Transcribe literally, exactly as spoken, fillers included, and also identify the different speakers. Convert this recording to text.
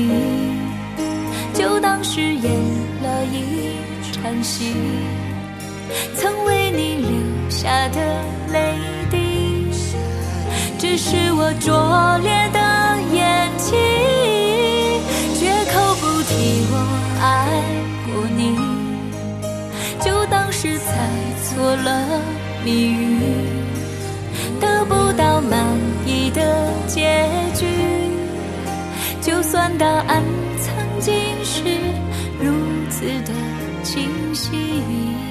Speaker 1: 你，就当是演了一场戏，曾为你流下的泪滴，只是我拙劣的演技，绝口不提我爱过你，就当是猜错了谜语，得不到满意的结局，就算答案曾经是如此的清晰。